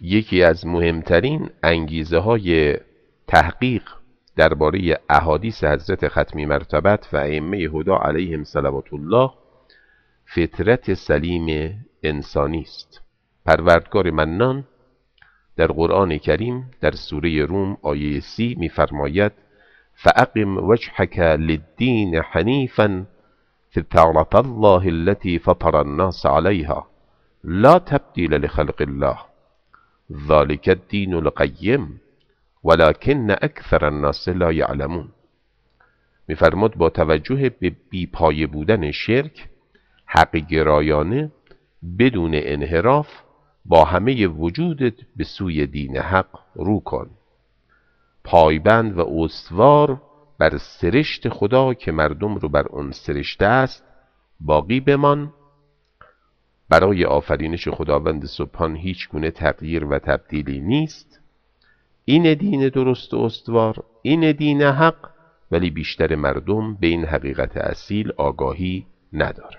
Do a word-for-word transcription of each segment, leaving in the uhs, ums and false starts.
یکی از مهمترین انگیزه های تحقیق درباره احادیث حضرت ختمی مرتبت و ائمه هدا علیهم صلوات الله فطرت سلیم انسانی است. پروردگار منان در قرآن کریم در سوره روم آیه سی می‌فرماید فأقم وجهك للدین حنیفا فطرة الله التي فطر الناس عليها لا تبدیل لخلق الله ذلك الدین القیم ولكن اکثر الناس لا یعلمون. می‌فرماد با توجه به بیپایه بودن شرک، حق گرایانه بدون انحراف با همه وجودت به سوی دین حق رو کن، پایبند و استوار بر سرشت خدا که مردم رو بر اون سرشته است باقی بمان. برای آفرینش خداوند سبحان هیچ گونه تغییر و تبدیلی نیست. این دین درست و استوار، این دین حق، ولی بیشتر مردم به این حقیقت اصیل آگاهی نداره.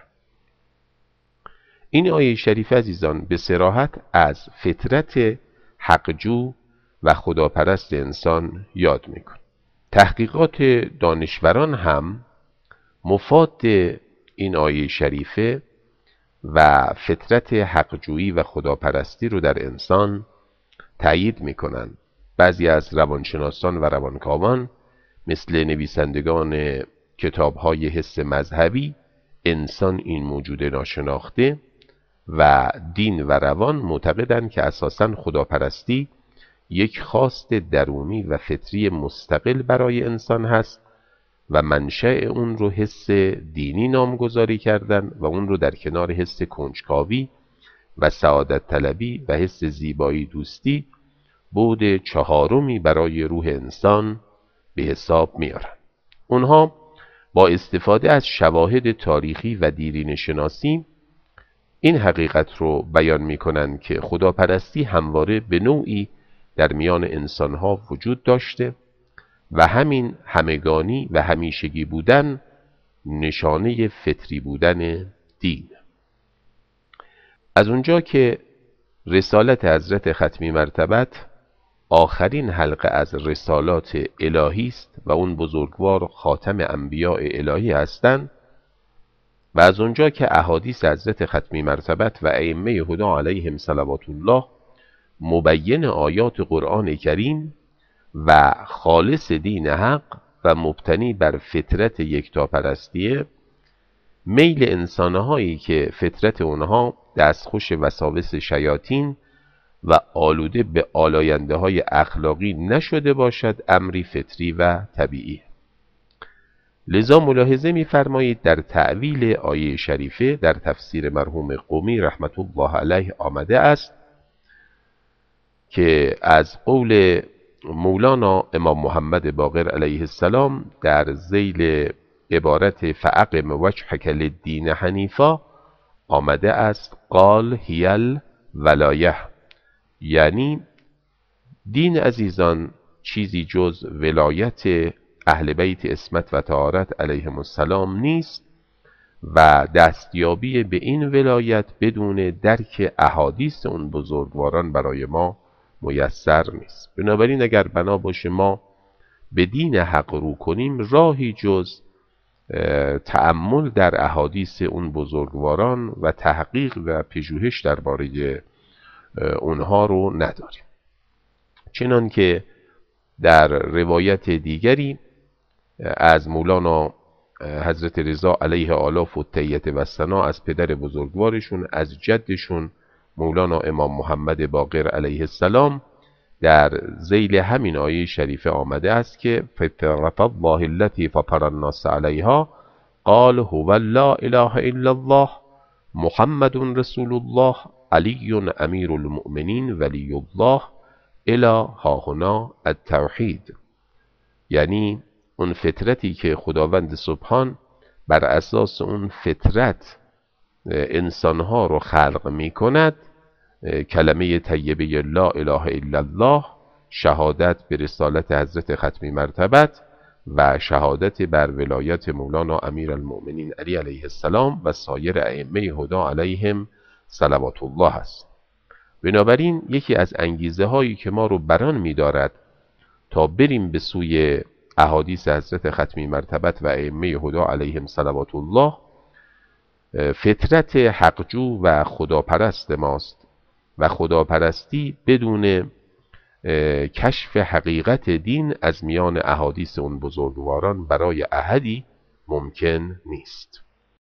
این آیه شریف عزیزان به صراحت از فطرت حقجو و خداپرست انسان یاد میکن. تحقیقات دانشوران هم مفاد این آیه شریفه و فطرت حقجویی و خداپرستی رو در انسان تأیید میکنن. بعضی از روانشناسان و روانکاوان مثل نویسندگان کتاب‌های حس مذهبی انسان این موجود ناشناخته و دین و روان معتقدند که اساساً خداپرستی یک خواست درونی و فطری مستقل برای انسان هست و منشأ اون رو حس دینی نامگذاری کردن و اون رو در کنار حس کنجکاوی و سعادت طلبی و حس زیبایی دوستی بعد چهارمی برای روح انسان به حساب میارن. اونها با استفاده از شواهد تاریخی و دیرینه شناسی این حقیقت رو بیان میکنن که خداپرستی همواره به نوعی در میان انسانها وجود داشته و همین همگانی و همیشگی بودن نشانه فطری بودن دین. از اونجا که رسالت حضرت ختمی مرتبت آخرین حلقه از رسالات الهی است و اون بزرگوار خاتم انبیاء الهی هستند و از اونجا که احادیث حضرت ختمی مرتبت و ائمه هدا علیهم صلوات الله مبین آیات قرآن کریم و خالص دین حق و مبتنی بر فطرت یکتاپرستیه، میل انسانهایی که فطرت اونها دستخوش وساوس شیاطین و آلوده به آلاینده های اخلاقی نشده باشد امری فطری و طبیعی. لذا ملاحظه می‌فرمایید در تأویل آیه شریفه در تفسیر مرحوم قمی رحمت الله علیه آمده است که از قول مولانا امام محمد باقر علیه السلام در ذیل عبارت فأقم وجهک للدین حنیفا آمده است قال هی الولایه، یعنی دین عزیزان چیزی جز ولایت اهل بیت عصمت و طهارت علیهم السلام نیست و دستیابی به این ولایت بدون درک احادیث اون بزرگواران برای ما میسر نیست. بنابراین اگر بنا باشه ما به دین حق رو کنیم راهی جز تأمل در احادیث اون بزرگواران و تحقیق و پژوهش درباره اونها رو نداریم. چنان که در روایت دیگری از مولانا حضرت رضا علیه آلاف و تیت و ثنا از پدر بزرگوارشون از جدشون مولانا امام محمد باقر علیه السلام در ذیل همین آیه شریفه آمده است که فطرة الله التي فطر الناس علیها قال هو لا اله الا الله محمد رسول الله علی امیر المؤمنین ولی الله الی هاهنا التوحید. یعنی اون فطرتی که خداوند سبحان بر اساس اون فطرت انسانها رو خلق می کند، کلمه طیبه لا اله الا الله، شهادت به رسالت حضرت ختمی مرتبت و شهادت بر ولایت مولانا امیر المؤمنین علی علیه السلام و سایر ائمه هدا علیهم صلوات الله است. بنابراین یکی از انگیزه هایی که ما رو بران می دارد تا بریم به سوی احادیث حضرت ختمی مرتبت و ائمه هدی علیهم صلوات الله، فطرت حقجو و خداپرست ماست و خداپرستی بدون کشف حقیقت دین از میان احادیث اون بزرگواران برای احدی ممکن نیست.